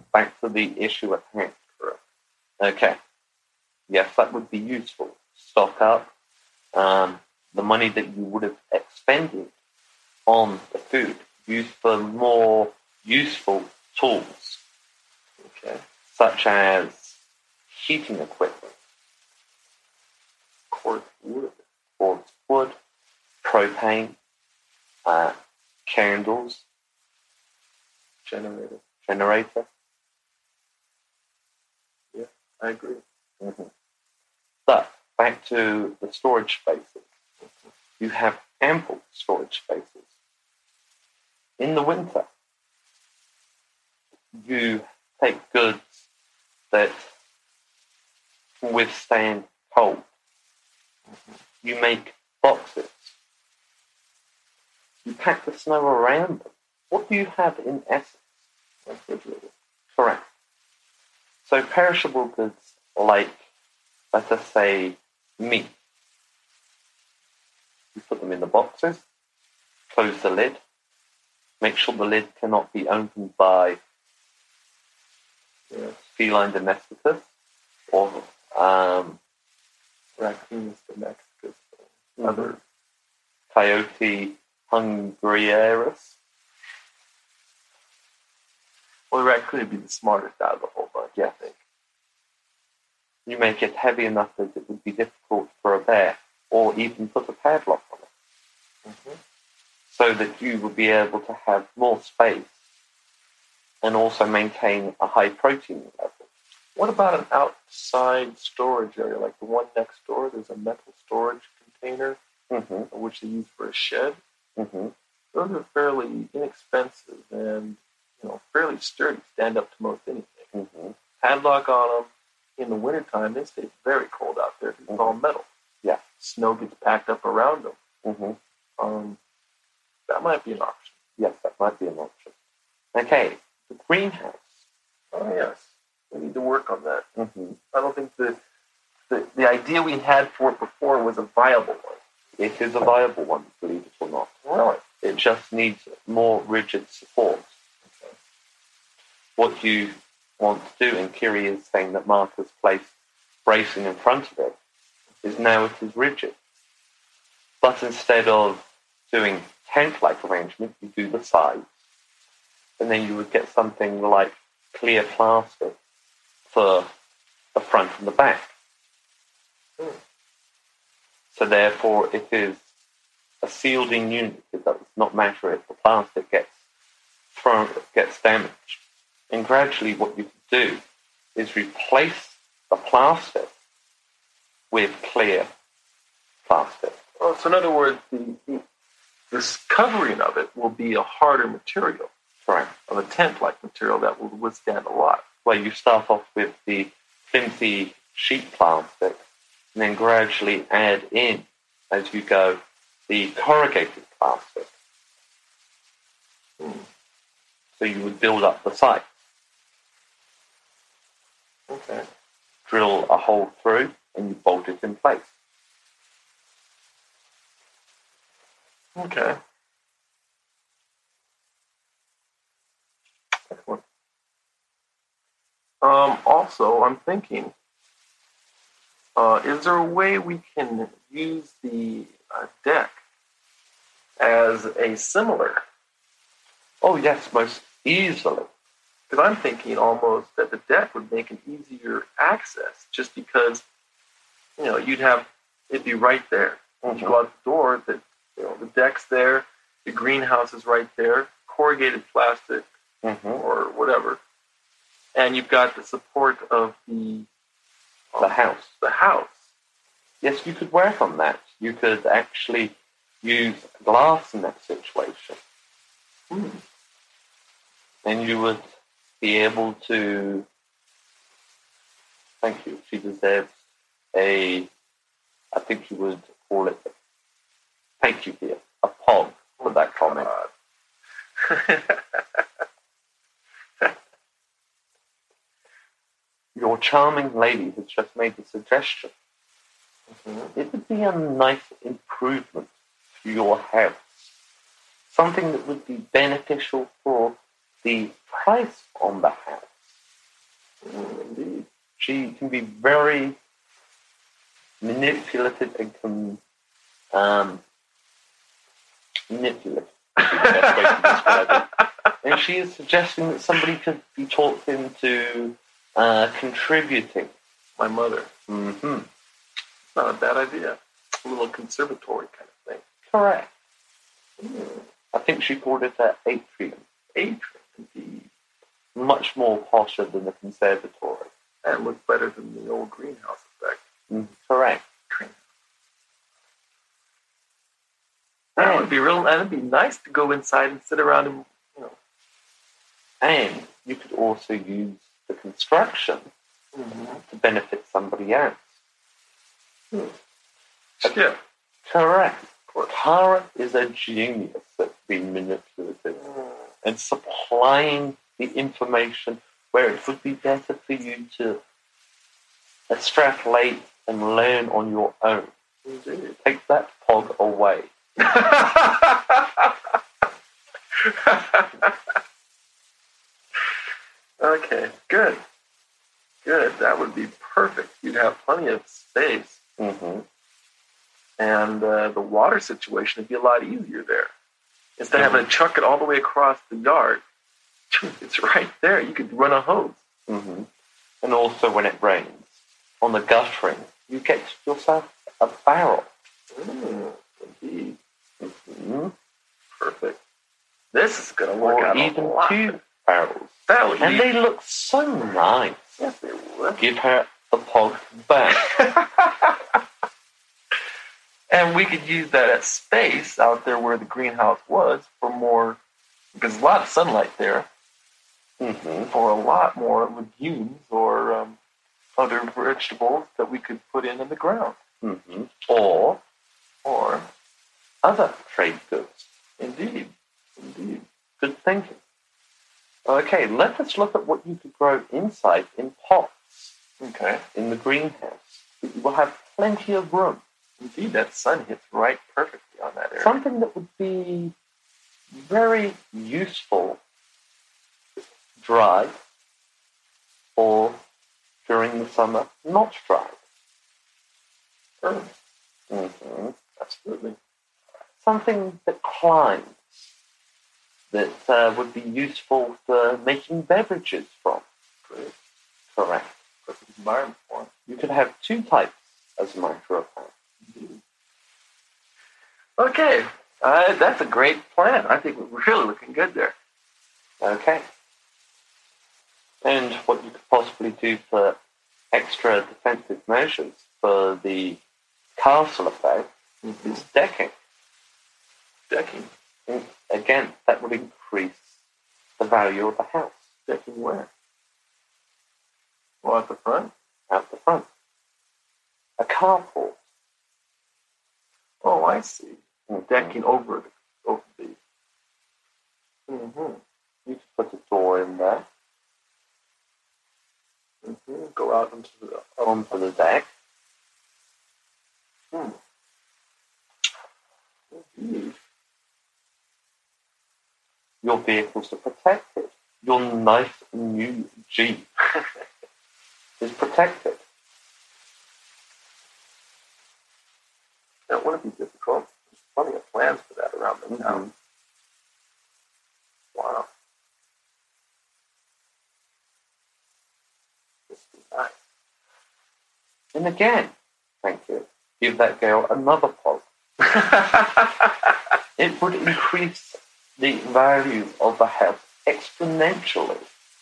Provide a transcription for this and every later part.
back to the issue at hand. Correct. Okay. Yes, that would be useful. Stock up the money that you would have expended on the food, used for more useful tools, Okay. such as heating equipment, Quartz wood. quartz wood, propane, candles, Generator. generator. I agree. Mm-hmm. But back to the storage spaces. You have ample storage spaces. In the winter, you take goods that can withstand cold. You make boxes. You pack the snow around them. What do you have in essence? Refrigerator. Correct. So perishable goods like, let us say, meat. You put them in the boxes, close the lid, make sure the lid cannot be opened by Yes. feline domesticus or Raccoonus domesticus. other Coyote hungriaris. Well, the raccoon would be the smartest out of the whole bunch, I think. You make it heavy enough that it would be difficult for a bear, or even put a padlock on it, so that you would be able to have more space and also maintain a high protein level. What about an outside storage area, like the one next door? There's a metal storage container, which they use for a shed. Mm-hmm. Those are fairly inexpensive and fairly sturdy, stand up to most anything. Mm-hmm. Padlock on them. In the wintertime, they stay very cold out there because it's all metal. Yeah. Snow gets packed up around them. Mm-hmm. That might be an option. Yes, that might be an option. Okay, the greenhouse. Oh, yes. We need to work on that. Mm-hmm. I don't think the idea we had for it before was a viable one. It is a viable one, believe it or not. Really? It just needs more rigid support. Okay. What you want to do, and Kiri is saying that Mark has placed bracing in front of it, is now it is rigid. But instead of doing tent-like arrangement, you do the sides. And then you would get something like clear plastic for the front and the back. So therefore it is a sealed-in unit. It does not matter if the plastic gets damaged. And gradually what you can do is replace the plastic with clear plastic. Oh, so in other words, the covering of it will be a harder material, Correct. of a tent-like material that will withstand a lot. Where you start off with the flimsy sheet plastic and then gradually add in, as you go, the corrugated plastic. So you would build up the site. Okay. Drill a hole through and you bolt it in place. Okay. Excellent. Also, I'm thinking, is there a way we can use the deck as a similar? Oh yes, most easily. Because I'm thinking almost that the deck would make an easier access, just because it'd be right there. When you go out the door, the deck's there, the greenhouse is right there, corrugated plastic or whatever, and you've got the support of the house. The house. Yes, you could work on that. You could actually use glass in that situation. And you would be able to... Thank you. She deserves I think you would call it, thank you dear, a pog for that comment. Your charming lady has just made the suggestion. It would be a nice improvement to your house. Something that would be beneficial for the price on the house. she can be very manipulative and manipulative. Would be the best way to describe it. And she is suggesting that somebody could be talked into contributing. My mother. Mm-hmm. It's not a bad idea. A little conservatory kind of thing. Correct. I think she called it an atrium. Atrium, indeed. Much more posher than the conservatory. And looked better than the old greenhouse effect. Correct. That would be real. That'd be nice to go inside and sit around and, And you could also use the construction to benefit somebody else. Skip. Correct. Kara is a genius at being manipulative and supplying the information where it would be better for you to extrapolate and learn on your own. Indeed. Take that pog away. Okay, good. That would be perfect. You'd have plenty of space. Mm-hmm. And the water situation would be a lot easier there. Instead of having to chuck it all the way across the yard, it's right there. You could run a hose. Mm-hmm. And also when it rains, on the guttering, you get yourself a barrel. Indeed. Mm-hmm. Perfect. This is going to work out or even a lot. 2 barrels. And they look so nice. Yes, they would. Give her the pog back. And we could use that as space out there where the greenhouse was for more, because there's a lot of sunlight there, for a lot more legumes or other vegetables that we could put in the ground. Or Other trade goods. Indeed. Good thinking. Okay, let us look at what you could grow inside in pots. Okay. In the greenhouse. You will have plenty of room. Indeed, that sun hits right perfectly on that area. Something that would be very useful dry or during the summer not dry. Absolutely. Something that climbs that would be useful for making beverages from. Great. Correct. Perfect environment for them. You could have 2 types, as a matter of fact. Okay, that's a great plan. I think we're really looking good there. Okay. And what you could possibly do for extra defensive measures for the castle effect is decking. Decking? And again, that would increase the value of the house. Decking where? Well, at the front? Out the front. A carport. Oh, I see. Decking over the. You could put a door in there. Go out onto the deck. Indeed. Your vehicles are protected. Your nice new Jeep is protected. That wouldn't be difficult. There's plenty of plans for that around the town. Wow. This is nice. And again, thank you, give that girl another pulse. It would increase the value of the house exponentially.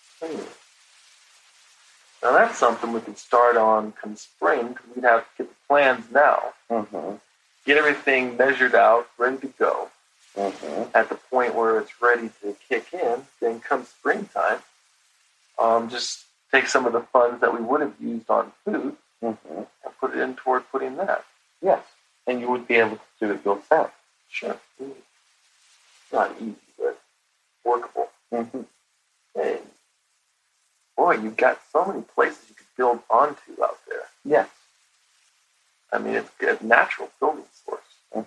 Now that's something we could start on come spring, because we'd have to get the plans now. Get everything measured out, ready to go. At the point where it's ready to kick in, then come springtime, just take some of the funds that we would have used on food and put it in toward putting that. Yes, and you would be able to do it yourself. Sure. Not easy, but workable. And boy, you've got so many places you could build onto out there. Yes. I mean, it's a natural building source.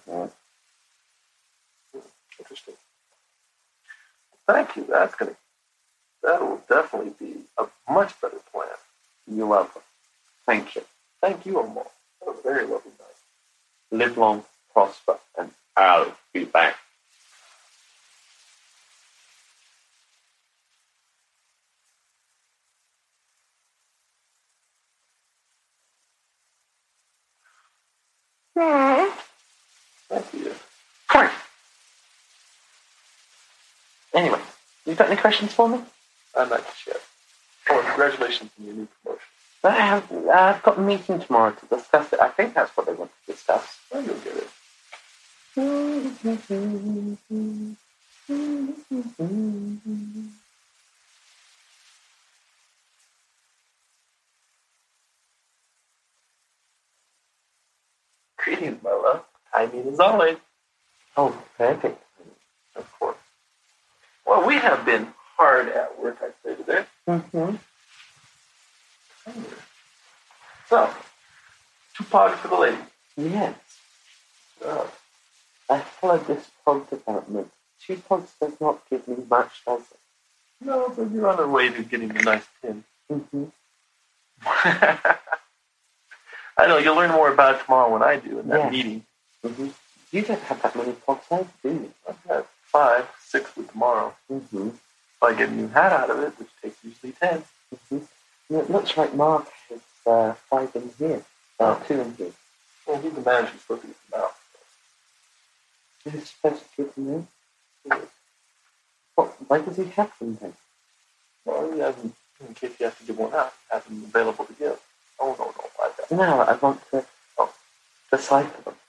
Interesting. Thank you. That will definitely be a much better plan. You're welcome. Thank you. Thank you, Omar. That was a very lovely night. Live long, prosper, and I'll be back. Thank you. Fine. Anyway, you got any questions for me? I'm not yet. Oh, congratulations on your new promotion. I've got a meeting tomorrow to discuss it. I think that's what they want to discuss. Well, you'll get it. Greetings, my love. I mean, as always. Oh, perfect. Of course. Well, we have been hard at work, I'd say, today. Mm-hmm. So, 2 pogs for the ladies. Yes. Oh. I followed this pod development. 2 pods does not give me much, does it? No, but you're on the way to getting a nice pin. Mm-hmm. I know, you'll learn more about it tomorrow when I do in that meeting. Mm-hmm. You don't have that many pods now, do you? I've got 5, 6 with tomorrow. Mm-hmm. If I get a new hat out of it, which takes usually 10. Mm-hmm. And it looks like Mark has 5 in here. 2 in here. Well, he's the manager, he's supposed to get them out. He's supposed to give them in? What? Why does he have them then? Well, he hasn't, in case he has to give one out, he has them available to give. Oh, no, like that. No, I want to decipher them.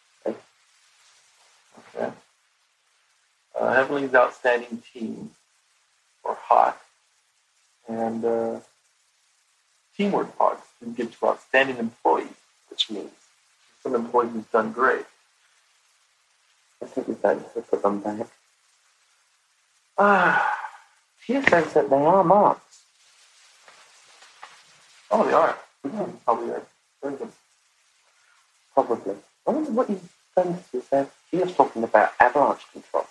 Okay. Heavenly's Outstanding Team, or HOT, and Teamwork Pods to give to Outstanding Employees, which means some employee who's done great. I think we'd better to put them back. She says that they are marks. Oh, they are. Probably are. Very good. Probably. I wonder what you've done to yourself. She was talking about avalanche control.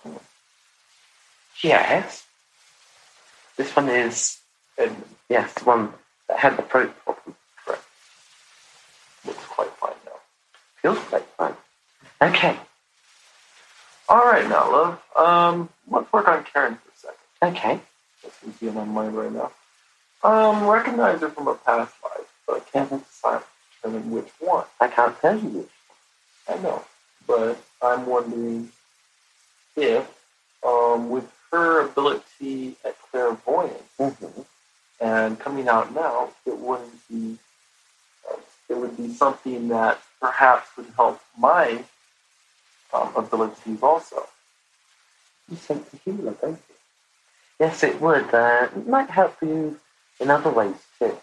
Yes. This one is Edmund. Yes, the one that had the throat problem. Correct. Looks quite fine now. Feels quite fine. Okay. All right, now, love. Let's work on Karen for a second. Okay. That seems to be on my mind right now. Recognize her from a past life, but I can't determine which one. I can't tell you which. I know, but I'm wondering if, with her ability at clairvoyance and coming out now, it would be something that perhaps would help my abilities also. You say the healer, don't you? Yes, it would. It might help you in other ways too.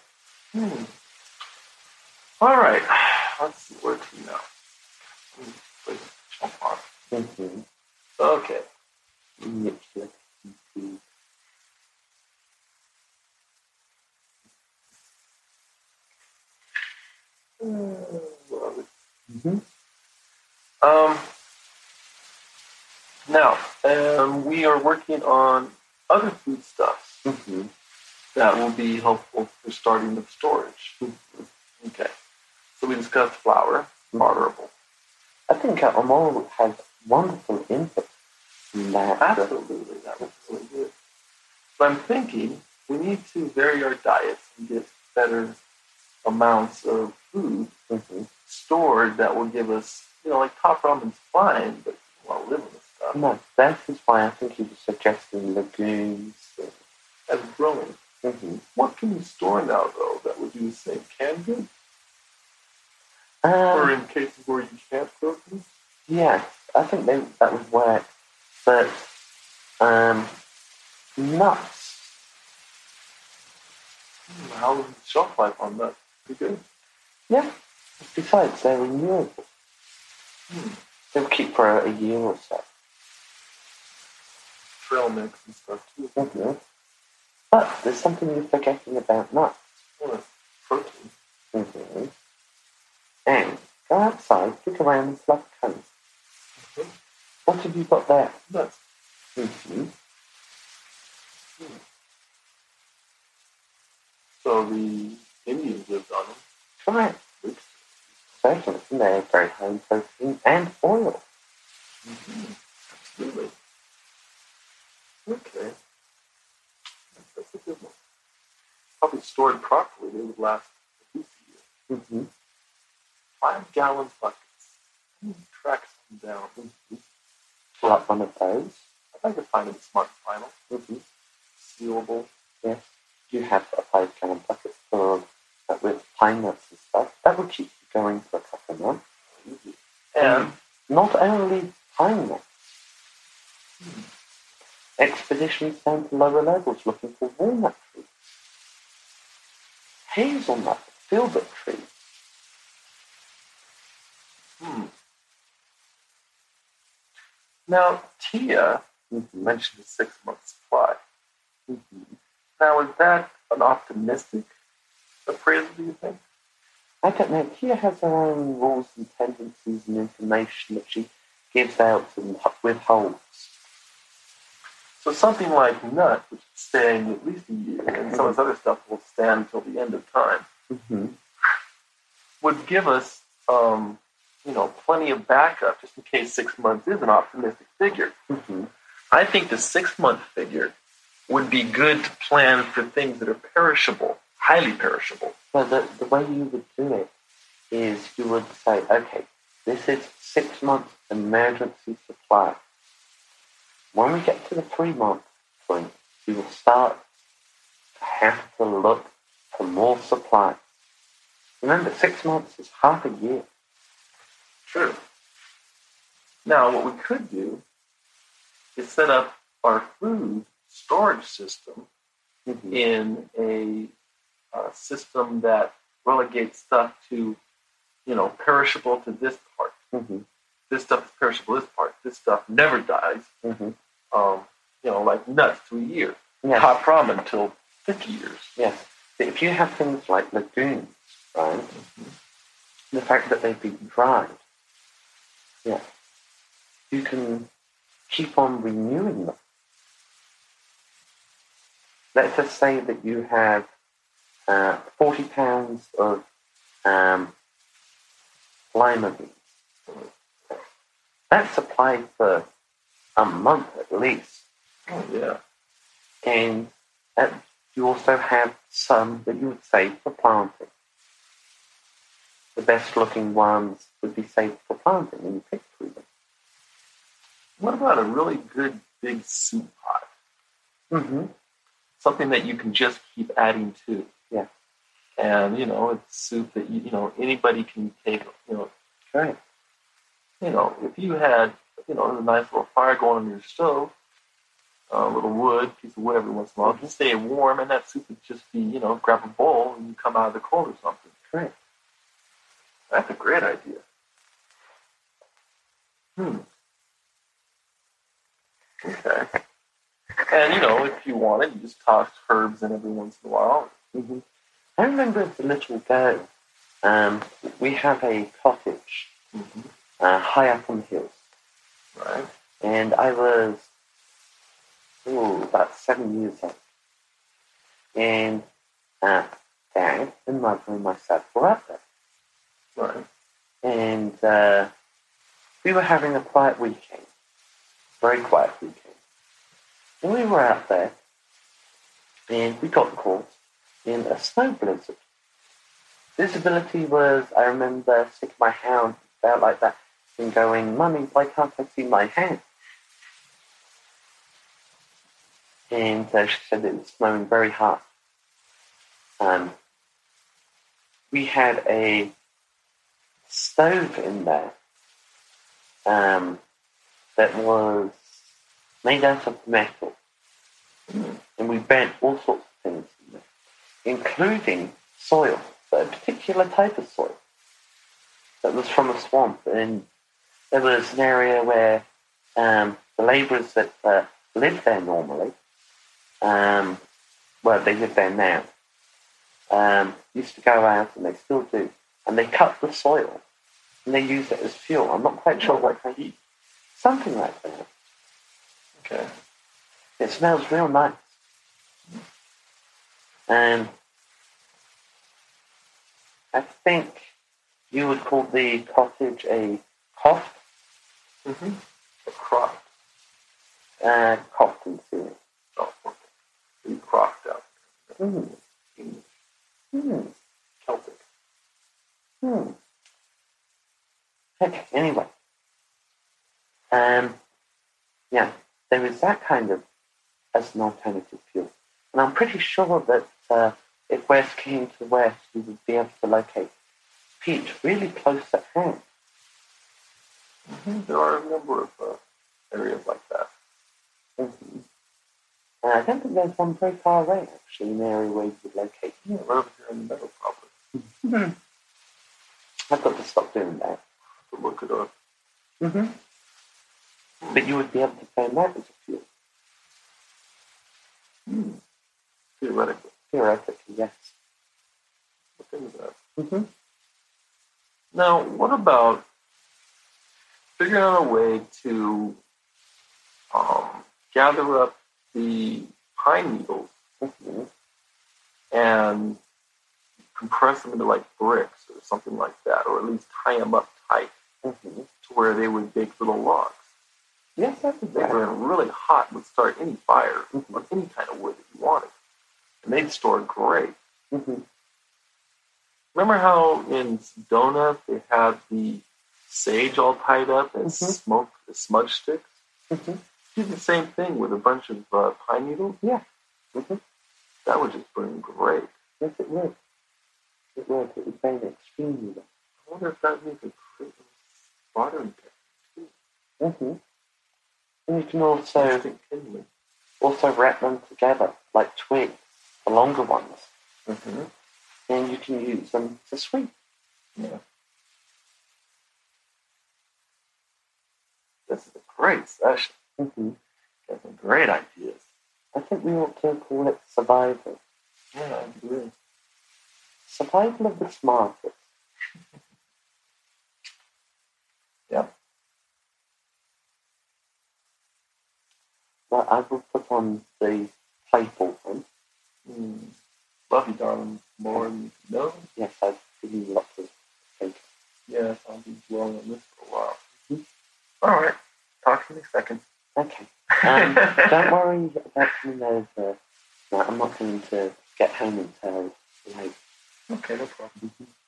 All right, let's see where to now. Jump on. Okay. Now, we are working on other foodstuffs that will be helpful for starting the storage. Okay. So we discussed flour, barterable. I think Amol has wonderful input in that. Absolutely, that was really good. But I'm thinking we need to vary our diets and get better amounts of food stored that will give us, like top ramen's fine, but you want to live on this stuff. No, that is why I think he was suggesting legumes. As growing. What can you store now, though, that would do the same? Canned goods? Or in cases where you can't grow them? Yeah, I think that would work. But, nuts. How is the shelf life on nuts? Pretty good? Yeah. Besides, they're renewable. They'll keep for a year or so. Trail mix and stuff, too. But there's something you're forgetting about nuts. What? Protein. And go outside, look around and fluff cones. What have you got there? Nuts. So the Indians lived on them. Correct. Certainly, they're very high in protein and oil. Absolutely. Okay. That's a good one. Probably stored properly, they would last at least a year. 5-gallon buckets. Track some down. Like one of those. I'd like to find a smart final. Sealable. Yes. You have a 5-gallon bucket full with pine nuts and stuff. That would keep you going for a couple of months. And not only pine nuts. Expeditions down to lower levels looking for walnut trees. Hazelnut, filbert trees. Now, Tia mentioned a 6-month supply. Now, is that an optimistic appraisal, do you think? I don't know. Tia has her own rules and tendencies and information that she gives out and withholds. So something like nut, which is staying at least a year, and some of this other stuff will stand until the end of time, would give us, plenty of backup just in case 6 months is an optimistic figure. I think the 6-month figure would be good to plan for things that are perishable, highly perishable. Well, the way you would do it is you would say, okay, this is 6 months emergency supply. When we get to the 3-month point, you will start to have to look for more supply. Remember, 6 months is half a year. True. Now, what we could do is set up our food storage system in a system that relegates stuff to, perishable to this part. This stuff is perishable this part. This stuff never dies. Like nuts to a year. Yes. Hot ramen until 50 years. Yes. If you have things like legumes, right, the fact that they've been dried, you can keep on renewing them. Let's just say that you have 40 pounds of lima beans. That's supplied for a month at least. Oh, yeah. And you also have some that you would save for planting. The best looking ones would be saved for planting when you pick through them. What about a really good big soup pot? Something that you can just keep adding to. Yeah. And, it's soup that, anybody can take, Right. If you had, a nice little fire going on your stove, a little wood, piece of wood every once in a while, just stay warm, and that soup would just be, grab a bowl and you come out of the cold or something. Correct. That's a great idea. Okay. And, if you wanted, you just toss herbs in every once in a while. I remember as a little girl, we have a cottage high up on the hills. Right. And I was about 7 years old. And Dad and Mother and myself were up there. Right. And we were having a quiet weekend. Very quiet weekend. And we were out there, and we got caught in a snow blizzard. Visibility was, I remember sticking my hand out like that and going, Mummy, why can't I see my hand? And she said it was snowing very hard. We had a stove in there that was made out of metal. And we burnt all sorts of things in there, including soil, but a particular type of soil that was from a swamp. And there was an area where the labourers that lived there normally, they live there now, used to go out, and they still do, and they cut the soil and they use it as fuel. I'm not quite sure what they eat. Something like that. Okay. It smells real nice. And I think you would call the cottage a croft. Mm-hmm. A croft. Croft in theory. Oh, okay. You croft out. Mm. English. Mm. Celtic. Mm. Okay, anyway. Yeah, there is that kind of as an alternative fuel. And I'm pretty sure that if west came to west, we would be able to locate peat really close at hand. Mm-hmm. There are a number of areas like that. Mm-hmm. I don't think there's one very far away, actually, an area where you could locate. Yeah, right over here in the middle, probably. Mm-hmm. I've got to stop doing that. To look it up. Mm-hmm. But you would be able to burn that as a fuel. Mm. Theoretically. Theoretically, yes. Look into that. Mm-hmm. Now, what about figuring out a way to gather up the pine needles and compress them into like bricks or something like that, or at least tie them up tight to where they would bake little logs. Yes, that's a They were really hot, would start any fire on any kind of wood that you wanted, and they'd store great. Remember how in Sedona they had the sage all tied up and smudge sticks? Do the same thing with a bunch of pine needles. Yeah. That would just burn great. Yes, it would. It would. It would burn extremely well. I wonder if that means a great watering technique too. And you can also wrap them together like twigs, the longer ones. And you can use them to sweep. Yeah. This is a great session. Got some great ideas. I think we ought to call it survival. Yeah, I agree. Survival of the smartest. Yep. Well, I will put on the playful one. Love you, darling, more than you know. Yes, I've given you lots of thinking. Yes, I'll be dwelling on this for a while. All right. Talk to you in a second. Okay. Don't worry about coming over. No, I'm not going to get home until late. Okay, no problem.